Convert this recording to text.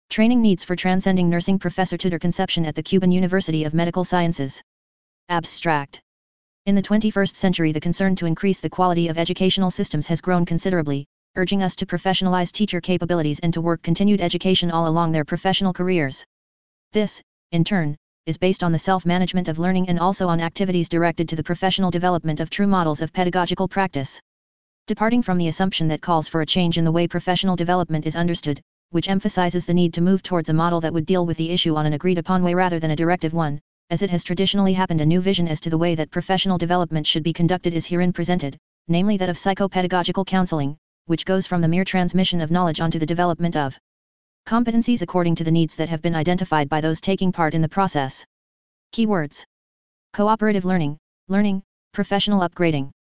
Training needs for transcending nursing. Professor Tudor conception at the Cuban University of Medical Sciences. Abstract. In the 21st century, the concern to increase the quality of educational systems has grown considerably, urging us to professionalize teacher capabilities and to work continued education all along their professional careers. This, in turn, is based on the self-management of learning and also on activities directed to the professional development of true models of pedagogical practice. Departing from the assumption that calls for a change in the way professional development is understood, which emphasizes the need to move towards a model that would deal with the issue on an agreed-upon way rather than a directive one, as it has traditionally happened, a new vision as to the way that professional development should be conducted is herein presented, namely that of psychopedagogical counseling, which goes from the mere transmission of knowledge onto the development of competencies according to the needs that have been identified by those taking part in the process. Keywords: cooperative learning, professional upgrading.